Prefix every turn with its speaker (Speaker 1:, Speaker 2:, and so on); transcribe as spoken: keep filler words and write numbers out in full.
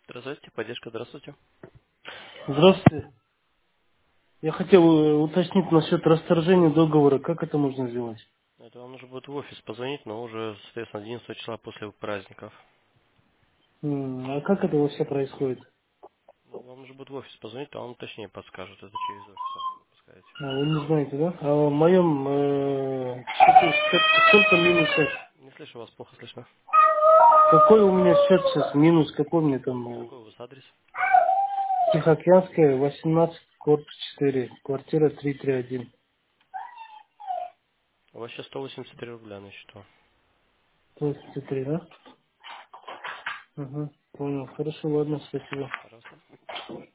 Speaker 1: Здравствуйте, поддержка, здравствуйте.
Speaker 2: Здравствуйте. Я хотел э, уточнить насчет расторжения договора. Как это можно сделать?
Speaker 1: Это вам нужно будет в офис позвонить, но уже, соответственно, одиннадцатого числа после праздников.
Speaker 2: М, А как это вообще происходит?
Speaker 1: Ну, вам нужно будет в офис позвонить, то он точнее подскажет. Это через офис вам выпускаете.
Speaker 2: А, вы не знаете, да? А в моем э, счету сколько сколько минус сейчас?
Speaker 1: Не слышу вас, плохо слышно.
Speaker 2: Какой у меня счет сейчас? Минус какой мне там? э,
Speaker 1: Какой у вас адрес?
Speaker 2: Тихоокеанская, восемнадцать, корпус четыре, квартира триста тридцать один.
Speaker 1: У вас сейчас сто восемьдесят три рубля на счету.
Speaker 2: двадцать три, да? Угу. Понял. Хорошо, ладно, спасибо.
Speaker 1: Пожалуйста.